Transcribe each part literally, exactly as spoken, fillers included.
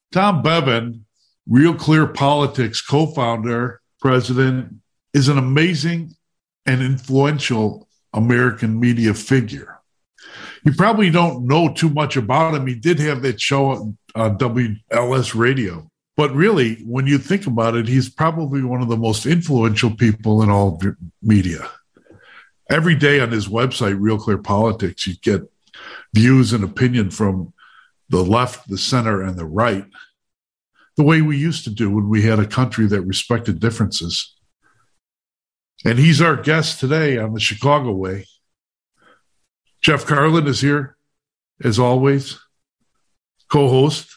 Tom Bevan, Real Clear Politics co-founder, president, is an amazing and influential American media figure. You probably don't know too much about him. He did have that show on uh, W L S radio. But really, when you think about it, he's probably one of the most influential people in all media. Every day on his website, Real Clear Politics, you get views and opinion from the left, the center, and the right, the way we used to do when we had a country that respected differences. And he's our guest today on the Chicago Way. Jeff Carlin is here, as always, co-host,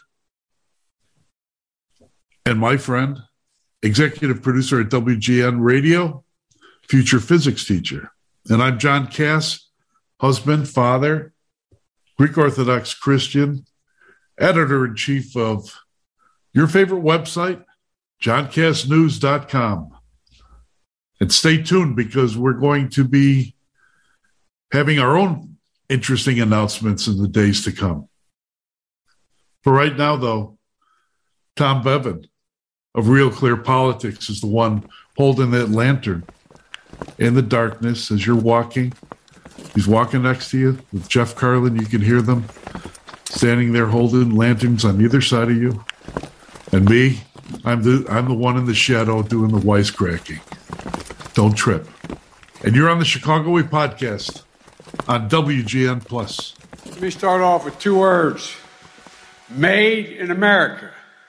and my friend, executive producer at W G N Radio, future physics teacher. And I'm John Cass, husband, father, Greek Orthodox Christian, editor-in-chief of your favorite website, john cass news dot com. And stay tuned because we're going to be having our own interesting announcements in the days to come. For right now, though, Tom Bevan of Real Clear Politics is the one holding that lantern in the darkness as you're walking. He's walking next to you with Jeff Carlin. You can hear them standing there holding lanterns on either side of you. And me, I'm the I'm the one in the shadow doing the wisecracking. Don't trip. And you're on the Chicago Way podcast on W G N Plus. Let me start off with two words. Made in America.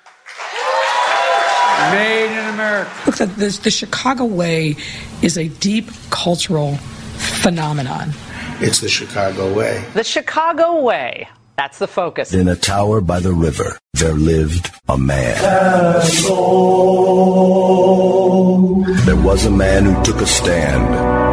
Made in America. Look, the, the, the Chicago Way is a deep cultural phenomenon. It's the Chicago Way. The Chicago Way. That's the focus. In a tower by the river, there lived a man. There was a man who took a stand.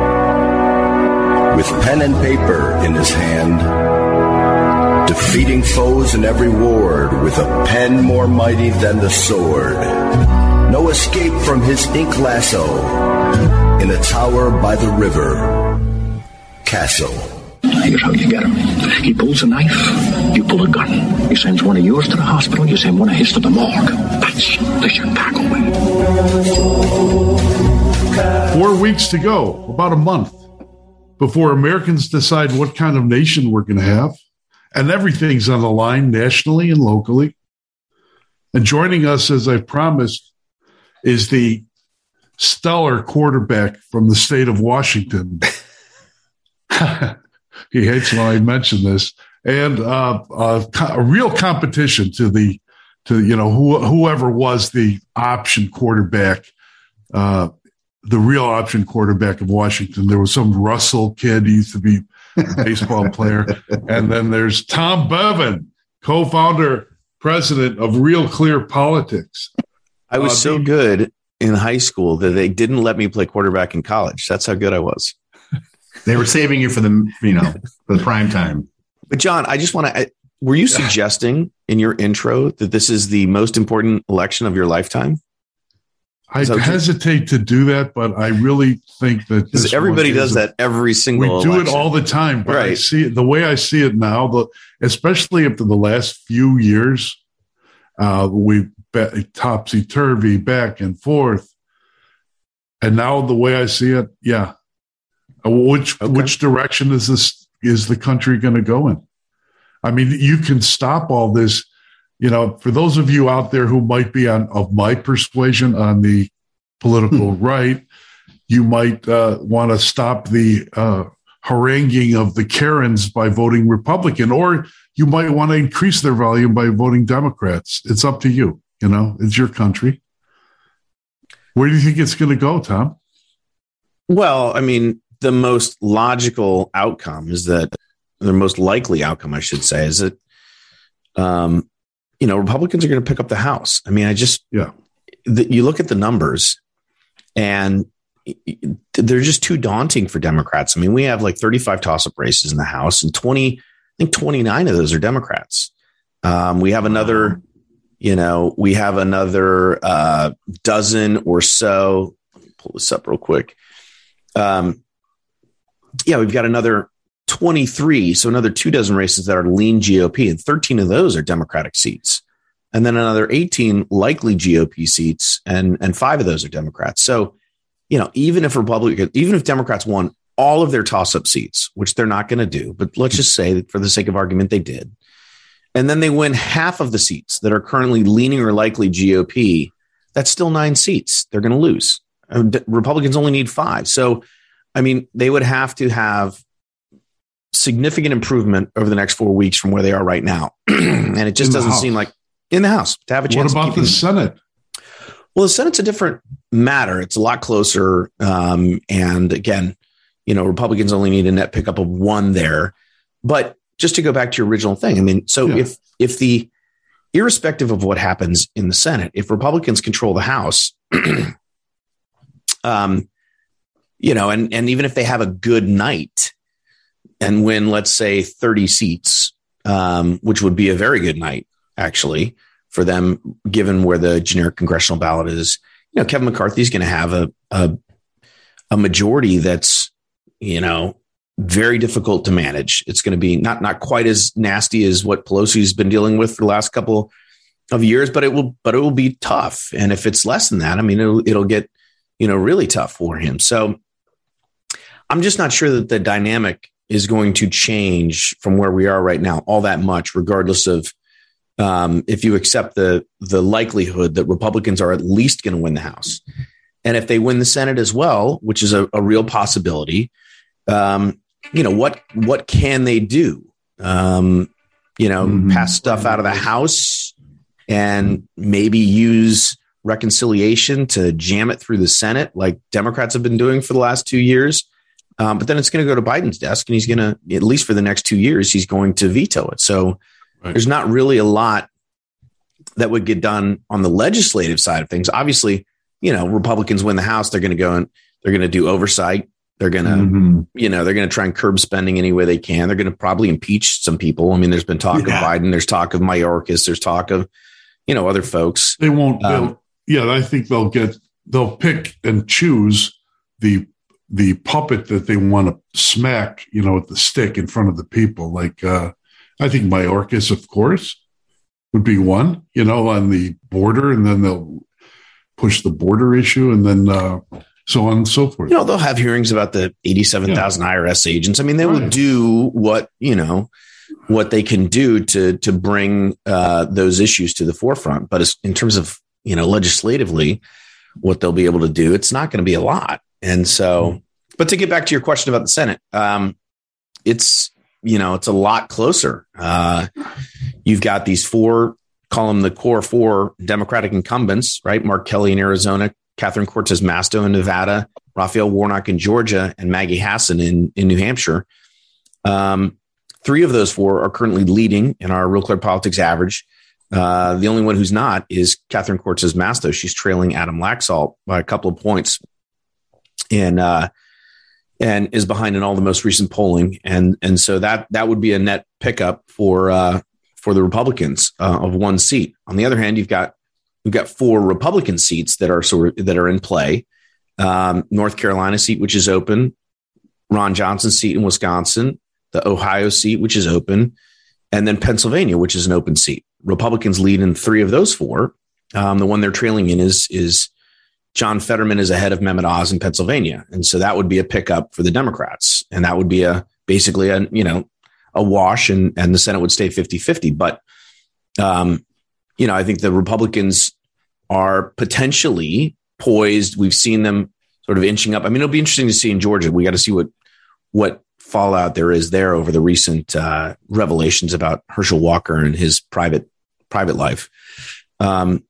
With pen and paper in his hand, defeating foes in every ward with a pen more mighty than the sword. No escape from his ink lasso in a tower by the river, Castle. Here's how you get him. He pulls a knife, you pull a gun. He sends one of yours to the hospital, you send one of his to the morgue. That's the Chicago Way. Four weeks to go, about a month, before Americans decide what kind of nation we're going to have. And everything's on the line nationally and locally. And joining us, as I promised, is the stellar quarterback from the state of Washington. He hates when I mention this. And uh, uh, a real competition to the, to you know, who, whoever was the option quarterback, uh, the real option quarterback of Washington. There was some Russell kid. He used to be a baseball player. And then there's Tom Bevan, co-founder, president of Real Clear Politics. I was uh, so the, good in high school that they didn't let me play quarterback in college. That's how good I was. They were saving you for the, you know, for the prime time. But John, I just want to, were you suggesting in your intro that this is the most important election of your lifetime? I hesitate to do that, but I really think that this everybody does that every single We do election. it all the time, but right. I see it, the way I see it now, the, especially after the last few years, uh, we topsy-turvy, back and forth. And now the way I see it, yeah. Which okay. which direction is this is the country going to go in? I mean, you can stop all this. You know, for those of you out there who might be on of my persuasion on the political hmm. right, you might uh, want to stop the uh, haranguing of the Karens by voting Republican, or you might want to increase their volume by voting Democrats. It's up to you. You know, it's your country. Where do you think it's going to go, Tom? Well, I mean, the most logical outcome is that the most likely outcome, I should say, is that, um, you know, Republicans are going to pick up the House. I mean, I just, yeah, the, you look at the numbers and they're just too daunting for Democrats. I mean, we have like thirty-five toss-up races in the House and twenty, I think twenty-nine of those are Democrats. Um, we have another, you know, we have another uh, dozen or so. Let me pull this up real quick. Um, yeah, we've got another twenty-three, so another two dozen races that are lean G O P, and thirteen of those are Democratic seats. and then another eighteen likely G O P seats, and and five of those are Democrats. So, you know, even if Republican, even if Democrats won all of their toss-up seats, which they're not going to do, but let's just say that for the sake of argument, they did, and then they win half of the seats that are currently leaning or likely G O P, that's still nine seats they're going to lose. Republicans only need five. So, I mean, they would have to have significant improvement over the next four weeks from where they are right now. And it just doesn't seem like in the House to have a chance. What about the Senate? Well, the Senate's a different matter. It's a lot closer. Um, and again, you know, Republicans only need a net pickup of one there. But just to go back to your original thing, I mean, so yeah. if if the irrespective of what happens in the Senate, if Republicans control the House, um, you know, and and even if they have a good night and win, let's say, thirty seats, um, which would be a very good night, actually, for them, given where the generic congressional ballot is. You know, Kevin McCarthy is going to have a, a a majority that's, you know, very difficult to manage. It's going to be not not quite as nasty as what Pelosi's been dealing with for the last couple of years, but it will but it will be tough. And if it's less than that, I mean, it'll it'll get, you know, really tough for him. So I'm just not sure that the dynamic is going to change from where we are right now all that much, regardless of um, if you accept the the likelihood that Republicans are at least going to win the House. And if they win the Senate as well, which is a, a real possibility, um, you know, what what can they do? Um, you know, mm-hmm. pass stuff out of the House and maybe use reconciliation to jam it through the Senate like Democrats have been doing for the last two years. Um, but then it's going to go to Biden's desk, and he's going to, at least for the next two years, he's going to veto it. So right. There's not really a lot that would get done on the legislative side of things. Obviously, you know, Republicans win the House, they're going to go and they're going to do oversight. They're going to, mm-hmm. you know, they're going to try and curb spending any way they can. They're going to probably impeach some people. I mean, there's been talk yeah. of Biden. There's talk of Mayorkas. There's talk of, you know, other folks. They won't. Um, yeah, I think they'll get, they'll pick and choose the the puppet that they want to smack, you know, with the stick in front of the people. Like, uh, I think Mayorkas, of course, would be one, you know, on the border, and then they'll push the border issue, and then uh, so on and so forth. You know, they'll have hearings about the eighty-seven thousand yeah. I R S agents. I mean, they right. will do what, you know, what they can do to, to bring uh, those issues to the forefront. But in terms of, you know, legislatively, what they'll be able to do, it's not going to be a lot. And so, but to get back to your question about the Senate, um, it's, you know, it's a lot closer. Uh, you've got these four, call them the core four Democratic incumbents, right? Mark Kelly in Arizona, Catherine Cortez Masto in Nevada, Raphael Warnock in Georgia, and Maggie Hassan in, in New Hampshire. Um, three of those four are currently leading in our Real Clear Politics average. Uh, the only one who's not is Catherine Cortez Masto. She's trailing Adam Laxalt by a couple of points. And uh, and is behind in all the most recent polling, and and so that that would be a net pickup for uh, for the Republicans uh, of one seat. On the other hand, you've got you've got four Republican seats that are sort of, that are in play. Um, North Carolina seat, which is open, Ron Johnson's seat in Wisconsin, the Ohio seat, which is open, and then Pennsylvania, which is an open seat. Republicans lead in three of those four. Um, the one they're trailing in is is. John Fetterman is ahead of Mehmet Oz in Pennsylvania. And so that would be a pickup for the Democrats. And that would be a basically a, you know, a wash, and, and the Senate would stay fifty-fifty. But, um, you know, I think the Republicans are potentially poised. We've seen them sort of inching up. I mean, it'll be interesting to see in Georgia. We got to see what what fallout there is there over the recent uh, revelations about Herschel Walker and his private private life. Um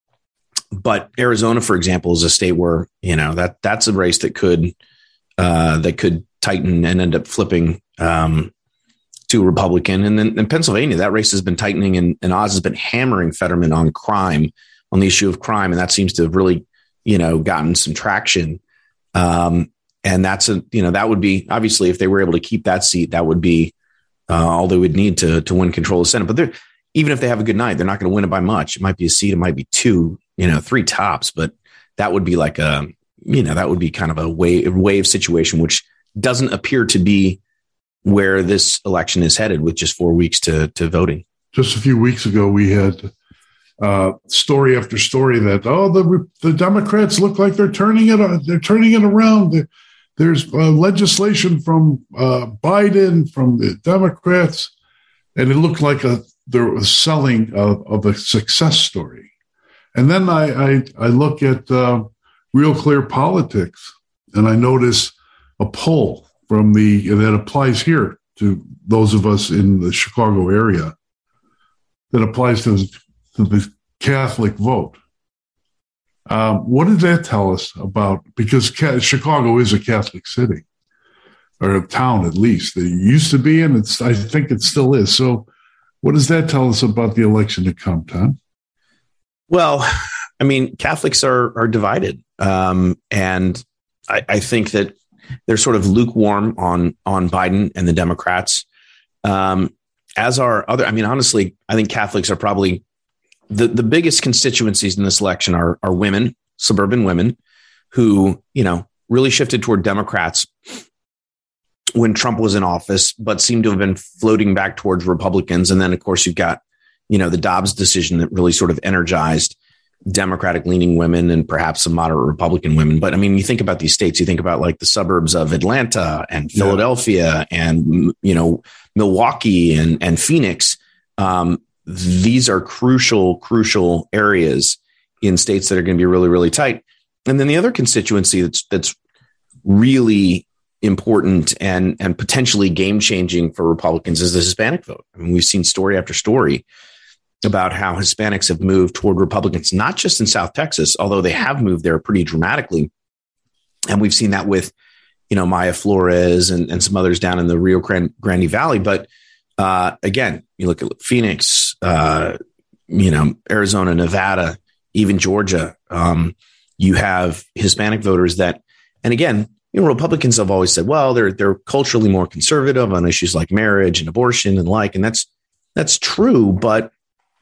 But Arizona, for example, is a state where, you know, that that's a race that could uh, that could tighten and end up flipping um, to a Republican. And then in Pennsylvania, that race has been tightening, and, and Oz has been hammering Fetterman on crime, on the issue of crime. And that seems to have really, you know, gotten some traction. Um, and that's a, you know, that would be, obviously, if they were able to keep that seat, that would be uh, all they would need to to win control of the Senate. But they're, even if they have a good night, they're not going to win it by much. It might be a seat, it might be two, you know, three tops, but that would be like a, you know, that would be kind of a wave, wave situation, which doesn't appear to be where this election is headed with just four weeks to, to voting. Just a few weeks ago, we had uh, story after story that, oh, the the Democrats look like they're turning it they're turning it around. There, there's uh, legislation from uh, Biden, from the Democrats, and it looked like a there was selling of, of a success story. And then I I, I look at uh, Real Clear Politics, and I notice a poll from the that applies here to those of us in the Chicago area, that applies to, to the Catholic vote. Um, what did that tell us about? Because Ca- Chicago is a Catholic city, or a town at least. It used to be, and it's I think it still is. So, what does that tell us about the election to come, Tom? Well, I mean, Catholics are are divided, um, and I, I think that they're sort of lukewarm on on Biden and the Democrats, um, as are other. I mean, honestly, I think Catholics are probably the, the biggest constituencies in this election are are women, suburban women, who, you know, really shifted toward Democrats when Trump was in office, but seem to have been floating back towards Republicans. And then, of course, you've got, you know, the Dobbs decision that really sort of energized Democratic leaning women and perhaps some moderate Republican women. But I mean, you think about these states, you think about like the suburbs of Atlanta and Philadelphia yeah. and, you know, Milwaukee and, and Phoenix. Um, these are crucial, crucial areas in states that are going to be really, really tight. And then the other constituency that's, that's really important and, and potentially game changing for Republicans is the Hispanic vote. I mean, we've seen story after story about how Hispanics have moved toward Republicans, not just in South Texas, although they have moved there pretty dramatically. And we've seen that with, you know, Maya Flores and, and some others down in the Rio Grande Valley. But uh, again, you look at Phoenix, uh, you know, Arizona, Nevada, even Georgia. Um, you have Hispanic voters that, and again, you know, Republicans have always said, well, they're they're culturally more conservative on issues like marriage and abortion and like, and that's that's true, but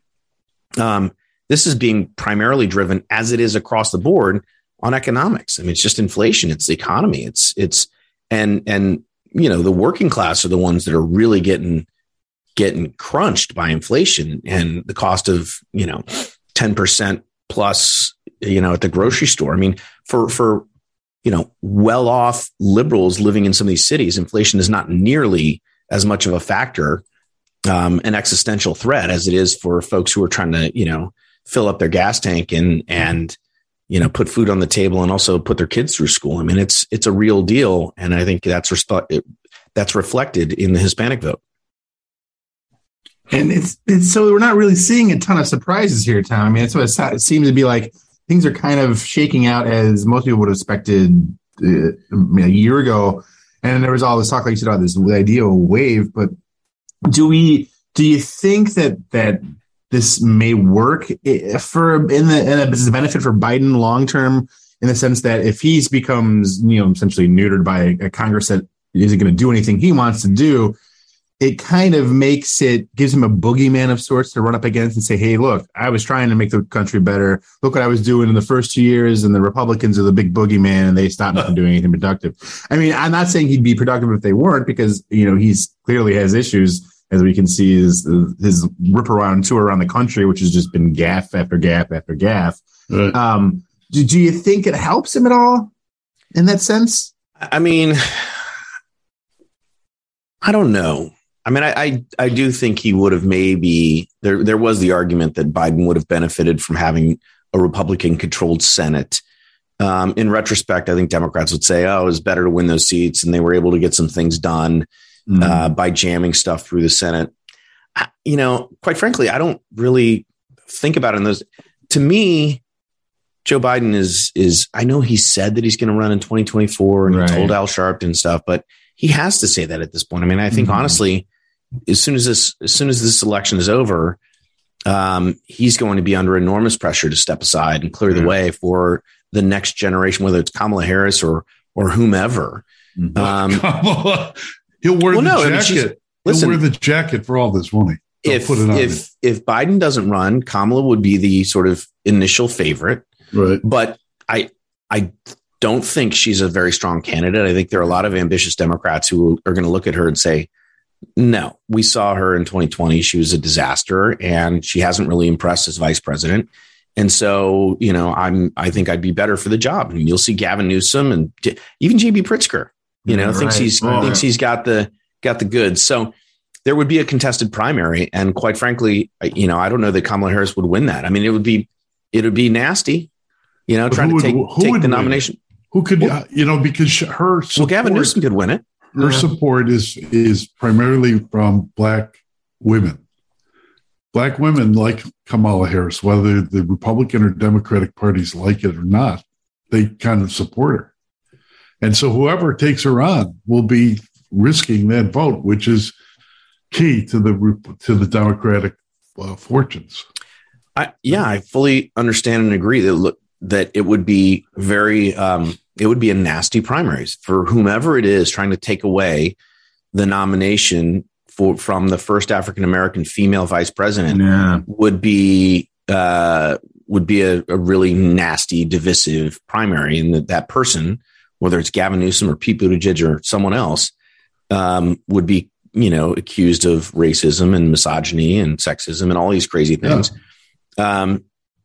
Um, this is being primarily driven, as it is across the board, on economics. I mean, it's just inflation. It's the economy. It's it's and and you know, the working class are the ones that are really getting getting crunched by inflation and the cost of, you know, ten percent plus, you know, at the grocery store. I mean, for for you know, well-off liberals living in some of these cities, inflation is not nearly as much of a factor. Um, an existential threat as it is for folks who are trying to, you know, fill up their gas tank and, and, you know, put food on the table and also put their kids through school. I mean, it's, it's a real deal. And I think that's, resp- that's reflected in the Hispanic vote. And it's, it's, so we're not really seeing a ton of surprises here, Tom. I mean, that's what it seems to be like. Things are kind of shaking out as most people would have expected uh, a year ago. And there was all this talk, like you said, about this idea of a wave, but Do we? Do you think that that this may work for in the in a business benefit for Biden long term, in the sense that if he becomes, you know, essentially neutered by a Congress that isn't going to do anything he wants to do, it kind of makes it gives him a boogeyman of sorts to run up against and say, hey, look, I was trying to make the country better. Look what I was doing in the first two years, and the Republicans are the big boogeyman, and they stopped me from doing anything productive. I mean, I'm not saying he'd be productive if they weren't, because, you know, he's clearly has issues, as we can see his, his rip around tour around the country, which has just been gaffe after gaffe after gaffe. Right. Um, do, do you think it helps him at all in that sense? I mean, I don't know. I mean, I, I, I do think he would have maybe there. There was the argument that Biden would have benefited from having a Republican controlled Senate. Um, in retrospect, I think Democrats would say, oh, it was better to win those seats, and they were able to get some things done mm. uh, by jamming stuff through the Senate. I, you know, quite frankly, I don't really think about it in those. To me, Joe Biden is is. I know he said that he's going to run in twenty twenty-four, and right. he told Al Sharpton and stuff, but he has to say that at this point. I mean, I think mm-hmm. honestly, as soon as this as soon as this election is over, um, he's going to be under enormous pressure to step aside and clear the way for the next generation, whether it's Kamala Harris or or whomever. Um, Kamala, he'll wear well, the no, jacket. I mean, listen, he'll wear the jacket for all this, won't he? He'll if put it on if it. if Biden doesn't run, Kamala would be the sort of initial favorite. Right. But I I don't think she's a very strong candidate. I think there are a lot of ambitious Democrats who are going to look at her and say, No, we saw her in twenty twenty. She was a disaster, and she hasn't really impressed as vice president. And so, you know, I'm, I think I'd be better for the job. And you'll see Gavin Newsom and J- even J B Pritzker, you know, right. thinks he's, oh, thinks he's got the, got the goods. So there would be a contested primary. And quite frankly, you know, I don't know that Kamala Harris would win that. I mean, it would be, it would be nasty, you know, but trying to would, take, take the nomination. Win? Who could, well, you know, because her support, well, Gavin Newsom could win it. Her yeah. support is, is primarily from Black women. Black women like Kamala Harris, whether the Republican or Democratic parties like it or not, they kind of support her. And so whoever takes her on will be risking that vote, which is key to the to the Democratic uh, fortunes. I, yeah, I fully understand and agree that that it would be very um, it would be a nasty primaries for whomever it is trying to take away the nomination for from the first African American female vice president. Yeah. would be uh, would be a, a really nasty, divisive primary, and that that person, whether it's Gavin Newsom or Pete Buttigieg or someone else, um, would be, you know, accused of racism and misogyny and sexism and all these crazy things, yeah. um,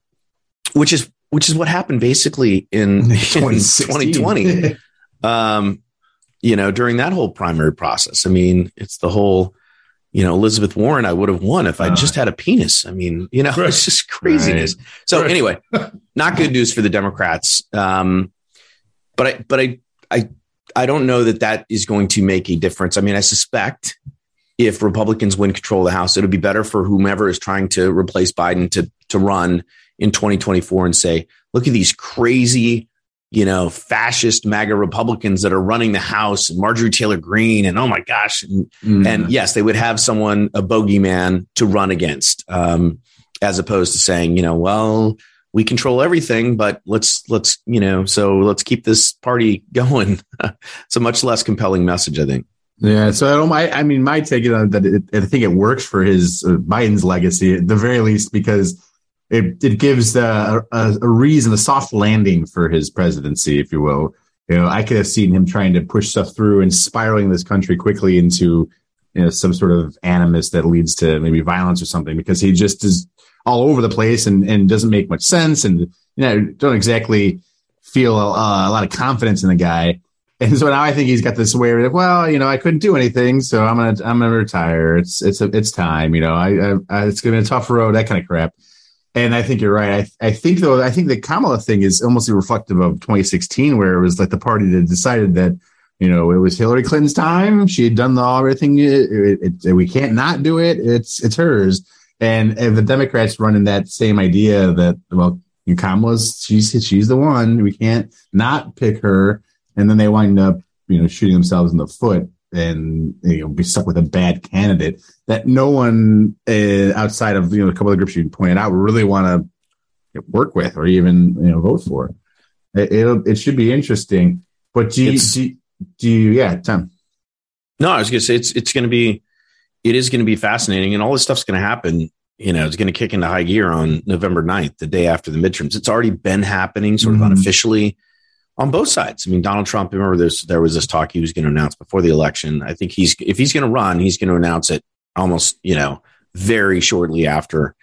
which is which is what happened basically in, in twenty twenty. um, you know, during that whole primary process. I mean, it's the whole, you know, Elizabeth Warren, I would have won if I uh, just had a penis. I mean, you know, right. It's just craziness. Right. So right. anyway, not good news for the Democrats. Um, but I, but I, I, I don't know that that is going to make a difference. I mean, I suspect if Republicans win control of the House, it'll be better for whomever is trying to replace Biden to, to run in twenty twenty-four and say, look at these crazy, you know, fascist MAGA Republicans that are running the House, and Marjorie Taylor Greene, and oh my gosh. And, mm. and yes, they would have someone, a bogeyman to run against, um, as opposed to saying, you know, well, we control everything, but let's, let's, you know, so let's keep this party going. It's a much less compelling message, I think. Yeah. So I don't, I, I mean, my take on that, it, I think it works for his uh, Biden's legacy at the very least, because It it gives uh, a, a reason, a soft landing for his presidency, if you will. You know, I could have seen him trying to push stuff through and spiraling this country quickly into, you know, some sort of animus that leads to maybe violence or something, because he just is all over the place and, and doesn't make much sense. And, you know, don't exactly feel a, a lot of confidence in the guy. And so now I think he's got this way of, well, you know, I couldn't do anything, so I'm gonna I'm gonna retire. It's it's a, it's time. You know, I, I, I it's gonna be a tough road, that kind of crap. And I think you're right. I, I think, though, I think the Kamala thing is almost reflective of twenty sixteen, where it was like the party that decided that, you know, it was Hillary Clinton's time. She had done the, everything. It, it, it, we can't not do it. It's it's hers. And, and the Democrats running that same idea that, well, Kamala's, she's, she's the one. We can't not pick her. And then they wind up, you know, shooting themselves in the foot and, you know, be stuck with a bad candidate that no one uh, outside of, you know, a couple of groups you pointed out really want to work with or even, you know, vote for. It it'll, it should be interesting. But do you, do you, do you, yeah, Tom. No, I was going to say it's it's going to be, it is going to be fascinating, and all this stuff's going to happen. You know, it's going to kick into high gear on November ninth, the day after the midterms. It's already been happening sort of mm-hmm. unofficially on both sides. I mean, Donald Trump, remember this, there was this talk he was going to announce before the election. I think he's, if he's going to run, he's going to announce it almost, you know, very shortly after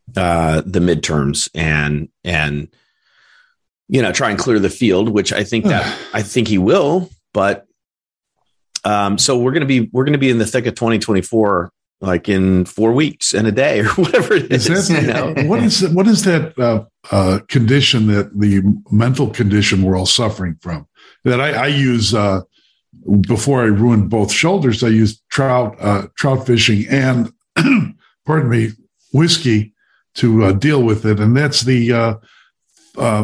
uh, the midterms and, and, you know, try and clear the field, which I think that, I think he will, but um, so we're going to be, we're going to be in the thick of twenty twenty-four, like in four weeks and a day or whatever it is. is that, you know? What is what is that uh, uh, condition, that the mental condition we're all suffering from? That I, I use uh, before I ruined both shoulders. I used trout uh, trout fishing and pardon me, whiskey to uh, deal with it, and that's the uh, uh,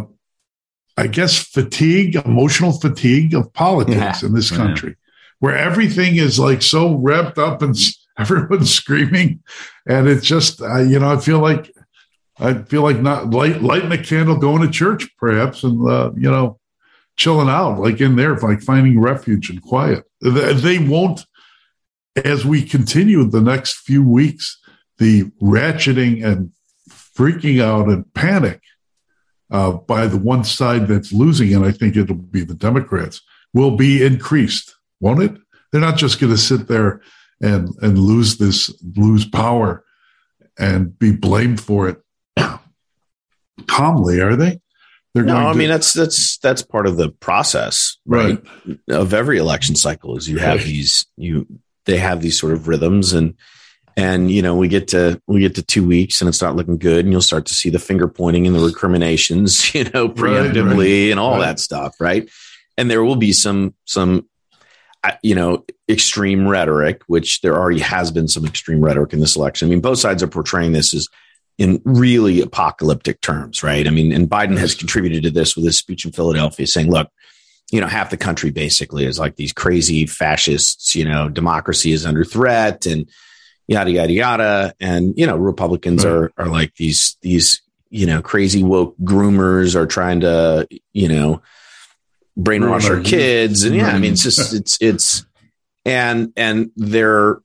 I guess fatigue, emotional fatigue of politics yeah. in this country, yeah. where everything is like so revved up and everyone's screaming, and it's just, uh, you know, I feel like, I feel like not light, lighting a candle, going to church perhaps, and, uh, you know, chilling out, like in there, like finding refuge and quiet. They won't, as we continue the next few weeks, the ratcheting and freaking out and panic uh, by the one side that's losing, and I think it'll be the Democrats, will be increased, won't it? They're not just going to sit there and and lose this lose power and be blamed for it calmly, are they? They're no, going I to, mean that's that's that's part of the process, right? right. Of every election cycle is you have right. these you they have these sort of rhythms and and you know we get to we get to two weeks and it's not looking good and you'll start to see the finger pointing and the recriminations, you know, preemptively right, right. and all right. that stuff, right? And there will be some some you know extreme rhetoric, which there already has been some extreme rhetoric in this election. I mean, both sides are portraying this as in really apocalyptic terms, right? I mean, and Biden has contributed to this with his speech in Philadelphia saying, look, you know, half the country basically is like these crazy fascists, you know, democracy is under threat and yada, yada, yada. And, you know, Republicans right. are, are like these, these, you know, crazy woke groomers are trying to, you know, brainwash our kids. And yeah, I mean, it's just, it's, it's, and, and they're,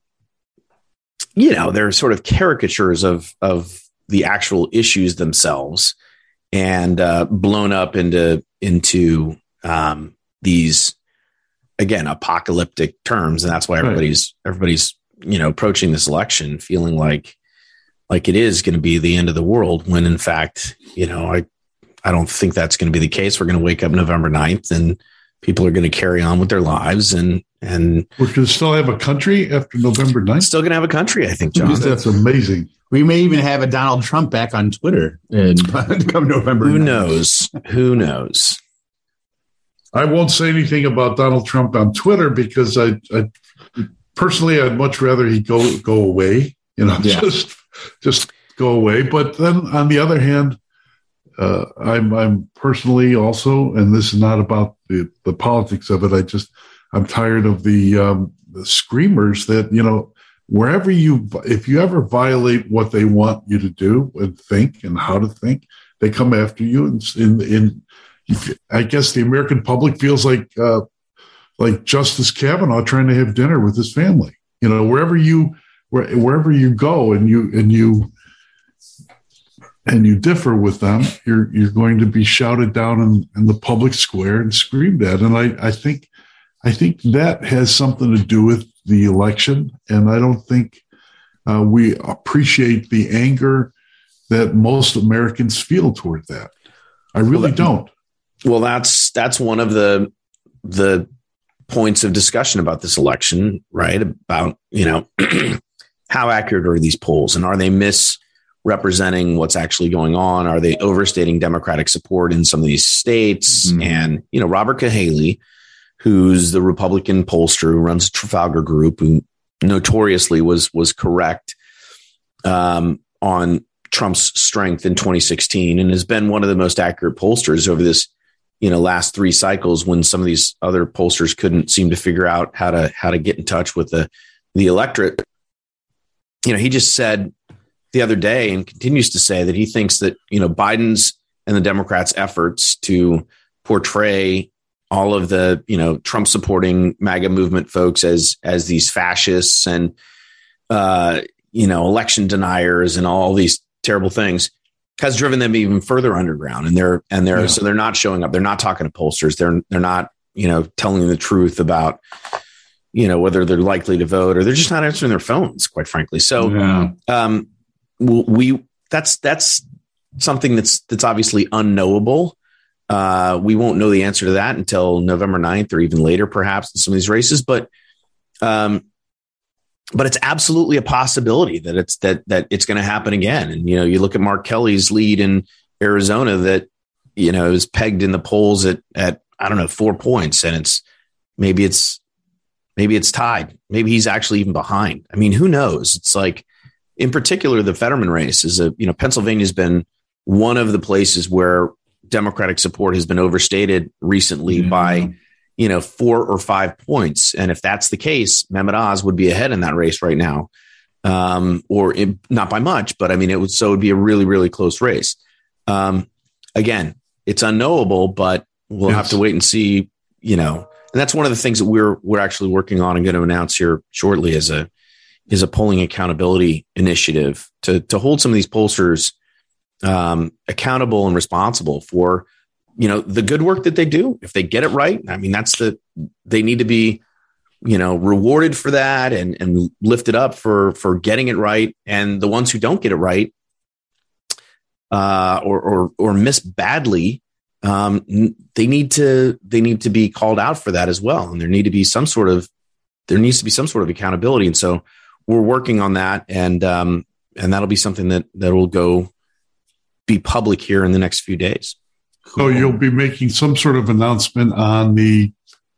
you know, they're sort of caricatures of, of, the actual issues themselves and uh, blown up into into um, these again apocalyptic terms, and that's why everybody's right. everybody's you know approaching this election feeling like like it is going to be the end of the world. When in fact, you know, I I don't think that's going to be the case. We're going to wake up November ninth, and people are going to carry on with their lives, and and we're going to still have a country after November ninth. Still going to have a country, I think, John. That's amazing. We may even have a Donald Trump back on Twitter and come November. Who knows? Who knows? I won't say anything about Donald Trump on Twitter because I, I personally, I'd much rather he go go away. You know, yeah. just just go away. But then on the other hand, uh, I'm I'm personally also, and this is not about the, the politics of it. I just I'm tired of the, um, the screamers that you know. Wherever you, if you ever violate what they want you to do and think and how to think, they come after you. And in, in, I guess the American public feels like, uh, like Justice Kavanaugh trying to have dinner with his family. You know, wherever you, where, wherever you go and you and you and you differ with them, you're you're going to be shouted down in, in the public square and screamed at. And I, I think, I think that has something to do with the election, and I don't think uh, we appreciate the anger that most Americans feel toward that. I really well, that, don't. Well, that's that's one of the the points of discussion about this election, right? About you know how accurate are these polls, and are they misrepresenting what's actually going on? Are they overstating Democratic support in some of these states? Mm-hmm. And you know, Robert Cahaly, who's the Republican pollster who runs Trafalgar Group, who notoriously was was correct um, on Trump's strength in twenty sixteen, and has been one of the most accurate pollsters over this, you know, last three cycles when some of these other pollsters couldn't seem to figure out how to how to get in touch with the the electorate. You know, he just said the other day and continues to say that he thinks that you know Biden's and the Democrats' efforts to portray all of the, you know, Trump supporting MAGA movement folks as, as these fascists and, uh, you know, election deniers and all these terrible things has driven them even further underground. And they're, and they're, yeah. so they're not showing up. They're not talking to pollsters. They're, they're not, you know, telling the truth about, you know, whether they're likely to vote or they're just not answering their phones, quite frankly. So, yeah. um, we, that's, that's something that's, that's obviously unknowable. Uh, we won't know the answer to that until November ninth or even later, perhaps in some of these races. But, um, but it's absolutely a possibility that it's that that it's going to happen again. And you know, you look at Mark Kelly's lead in Arizona that you know is pegged in the polls at at I don't know four points, and it's maybe it's maybe it's tied. Maybe he's actually even behind. I mean, who knows? It's like, in particular, the Fetterman race is a you know Pennsylvania's been one of the places where Democratic support has been overstated recently yeah. by, you know, four or five points. And if that's the case, Mehmet Oz would be ahead in that race right now. Um, or it, not by much, but I mean, it would, so it'd be a really, really close race. Um, again, it's unknowable, but we'll yes. have to wait and see, you know, and that's one of the things that we're, we're actually working on and going to announce here shortly as a, is a polling accountability initiative to, to hold some of these pollsters um, accountable and responsible for, you know, the good work that they do. If they get it right, I mean, that's the, they need to be you know, rewarded for that and, and lifted up for, for getting it right. And the ones who don't get it right, uh, or, or, or miss badly, um, they need to, they need to be called out for that as well. And there need to be some sort of, there needs to be some sort of accountability. And so we're working on that. And, um, and that'll be something that, that will go be public here in the next few days. So you'll be making some sort of announcement on the,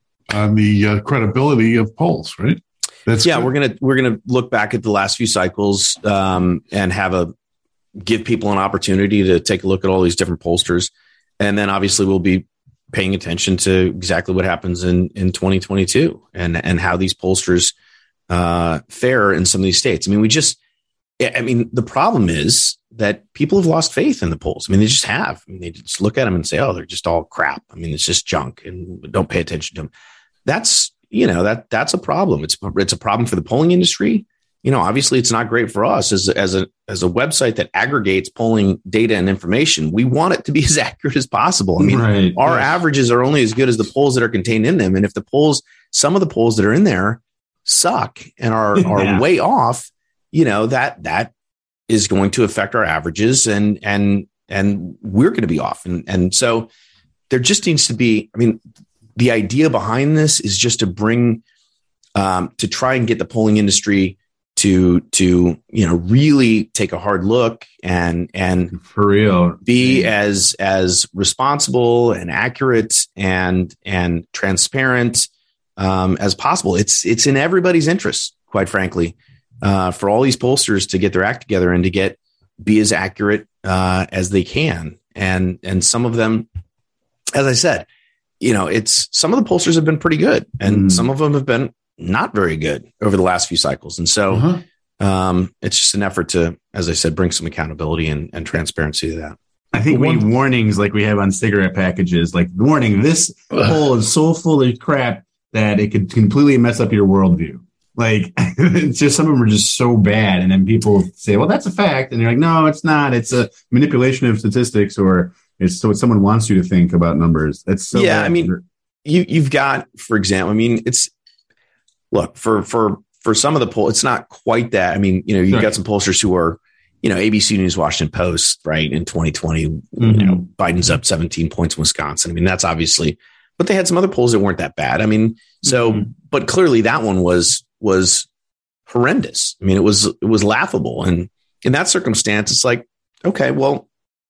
on the uh, credibility of polls, right? That's yeah. Good. We're gonna we're gonna look back at the last few cycles um, and have a give people an opportunity to take a look at all these different pollsters, and then obviously we'll be paying attention to exactly what happens in in twenty twenty-two and and how these pollsters uh, fare in some of these states. I mean, we just I mean the problem is that people have lost faith in the polls. I mean, they just have. I mean, they just look at them and say, "Oh, they're just all crap." I mean, it's just junk, and don't pay attention to them. That's, you know, that that's a problem. It's it's a problem for the polling industry. You know, obviously it's not great for us as a, as a, as a website that aggregates polling data and information. We want it to be as accurate as possible. I mean, right. our yes. averages are only as good as the polls that are contained in them. And if the polls, some of the polls that are in there suck and are, are yeah. way off, you know, that, that is going to affect our averages and, and, and we're going to be off. And, and so there just needs to be, I mean, the idea behind this is just to bring, um, to try and get the polling industry to, to, you know, really take a hard look and, and for real be yeah. as, as responsible and accurate and, and transparent, um, as possible. It's, it's in everybody's interest, quite frankly, uh, for all these pollsters to get their act together and to get, be as accurate, uh, as they can. And, and some of them, as I said, you know, it's some of the pollsters have been pretty good and mm. some of them have been not very good over the last few cycles. And so uh-huh. um, it's just an effort to, as I said, bring some accountability and, and transparency to that. I think we need warnings like we have on cigarette packages, like warning, this poll is so full of crap that it could completely mess up your worldview. Like it's just, some of them are just so bad. And then people say, well, that's a fact. And you're like, no, it's not. It's a manipulation of statistics, or it's so what someone wants you to think about numbers. It's so yeah. bad. I mean, you, you've got, for example, I mean, it's look for, for, for some of the poll, it's not quite that. I mean, you know, you've sure. got some pollsters who are, you know, A B C News, Washington Post, right. In twenty twenty, mm-hmm. you know, Biden's up seventeen points in Wisconsin. I mean, that's obviously, but they had some other polls that weren't that bad. I mean, so, mm-hmm. but clearly that one was, was horrendous. I mean, it was, it was laughable. And in that circumstance, it's like, okay, well,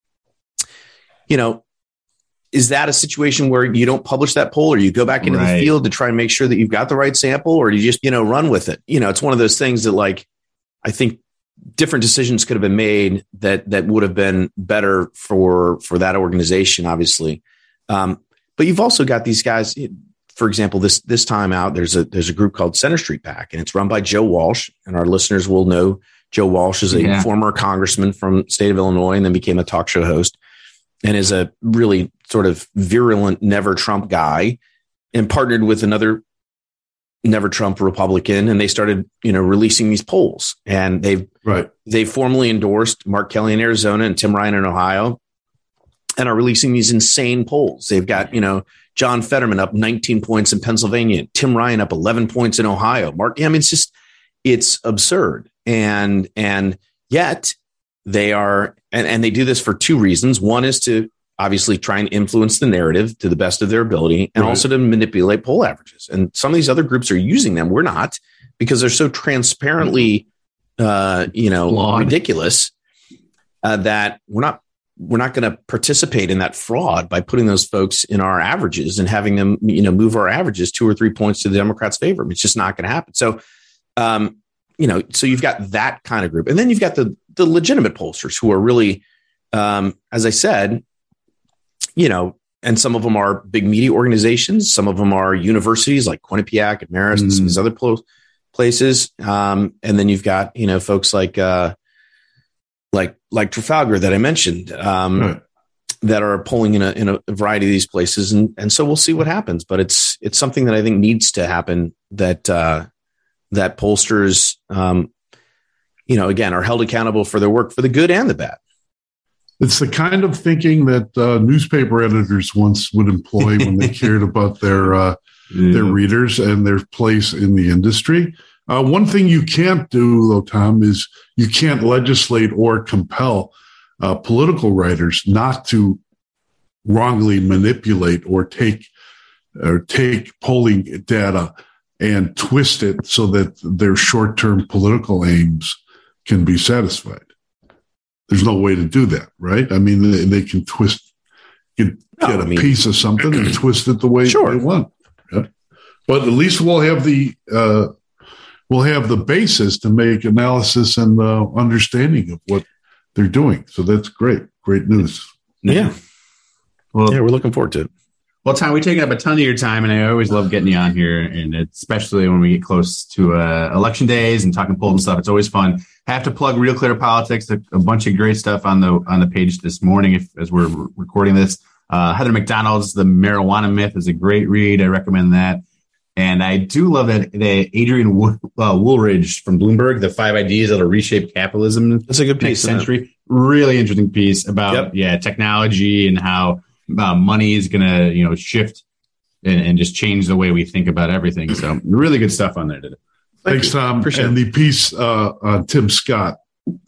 you know, is that a situation where you don't publish that poll, or you go back into right. the field to try and make sure that you've got the right sample, or do you just, you know, run with it? You know, it's one of those things that, like, I think different decisions could have been made that, that would have been better for, for that organization, obviously. Um, but you've also got these guys, for example, this, this time out, there's a, there's a group called Center Street PAC, and it's run by Joe Walsh, and our listeners will know Joe Walsh is a yeah. former congressman from the state of Illinois and then became a talk show host, and is a really sort of virulent Never Trump guy, and partnered with another Never Trump Republican. And they started, you know, releasing these polls, and they've, right. they formally endorsed Mark Kelly in Arizona and Tim Ryan in Ohio, and are releasing these insane polls. They've got, you know, John Fetterman up nineteen points in Pennsylvania, Tim Ryan up eleven points in Ohio. Mark, I mean, it's just, it's absurd. And, and yet they are, and, and they do this for two reasons. One is to obviously try and influence the narrative to the best of their ability, and right. also to manipulate poll averages. And some of these other groups are using them. We're not, because they're so transparently, uh, you know, Flawed. ridiculous uh, that we're not, we're not going to participate in that fraud by putting those folks in our averages and having them, you know, move our averages two or three points to the Democrats' favor. It's just not going to happen. So, um, you know, so you've got that kind of group, and then you've got the the legitimate pollsters who are really, um, as I said, you know, and some of them are big media organizations. Some of them are universities like Quinnipiac and Marist mm. and some of these other pl- places. Um, and then you've got, you know, folks like, uh, like, like Trafalgar that I mentioned, um, right. that are polling in a, in a variety of these places. And, and so we'll see what happens, but it's, it's something that I think needs to happen, that, uh, that pollsters, um, you know, again, are held accountable for their work, for the good and the bad. It's the kind of thinking that uh, newspaper editors once would employ when they cared about their uh, yeah. their readers and their place in the industry. Uh, one thing you can't do, though, Tom, is you can't legislate or compel uh, political writers not to wrongly manipulate or take or take polling data and twist it so that their short-term political aims can be satisfied. There's no way to do that, right? I mean, they, they can twist, get, no, get a I mean, piece of something and twist it the way sure. they want. Yeah? But at least we'll have the uh, we'll have the basis to make analysis and uh, understanding of what they're doing. So that's great, great news. Yeah. Well, yeah, we're looking forward to it. Well, Tom, we've taken up a ton of your time, and I always love getting you on here, and especially when we get close to uh, election days and talking polls and stuff. It's always fun. Have to plug Real Clear Politics, a, a bunch of great stuff on the on the page this morning if, as we're recording this. Uh, Heather McDonald's The Marijuana Myth is a great read. I recommend that. And I do love that, that Adrian Wo- uh, Woolridge from Bloomberg, The Five Ideas That'll Reshape Capitalism. That's a good piece. Century. Really interesting piece about yep. yeah technology and how uh, money is going to you know shift and, and just change the way we think about everything. So really good stuff on there today. Thank Thanks, you. Tom. Appreciate and it. the piece uh, on Tim Scott.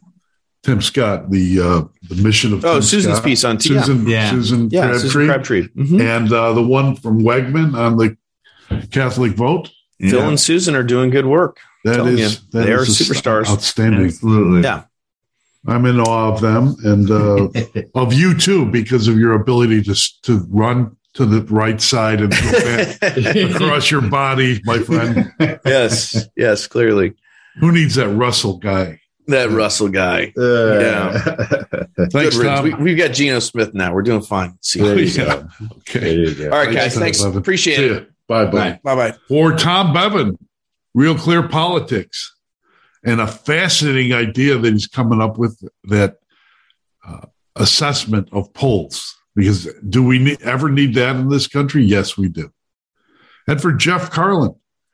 Tim Scott, the uh, the mission of oh Tim Susan's Scott. piece on T- Susan, yeah. Susan yeah, Crabtree, Susan Crabtree. Mm-hmm. and uh, the one from Wegman on the Catholic vote. Phil yeah. and Susan are doing good work. That is, that they are is superstars. Outstanding. Absolutely. Yeah. I'm in awe of them and uh, of you too, because of your ability to to run to the right side and go back across your body, my friend. Yes, yes, clearly. Who needs that Russell guy? That Russell guy. Uh, yeah. Thanks, Tom. We, we've got Geno Smith now. We're doing fine. See there you go. Okay. There you go. All right, guys. Thanks. thanks. Appreciate it. Bye bye. Bye bye. For Tom Bevan, Real Clear Politics, and a fascinating idea that he's coming up with, that uh, assessment of polls. Because do we need, ever need that in this country? Yes, we do. And for Jeff Carlin,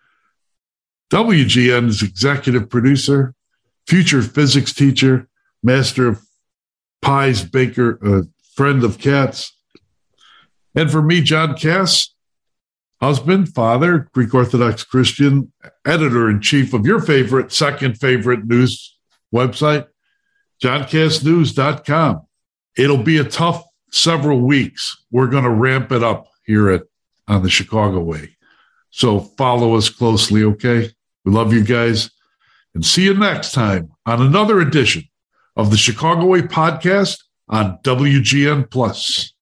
W G N's executive producer, future physics teacher, master of pies, baker, uh, friend of cats. And for me, John Kass, husband, father, Greek Orthodox Christian, editor-in-chief of your favorite, second favorite news website, john kass news dot com. It'll be a tough several weeks. We're going to ramp it up here at on the Chicago Way. So follow us closely, okay? We love you guys. And see you next time on another edition of the Chicago Way podcast on W G N Plus.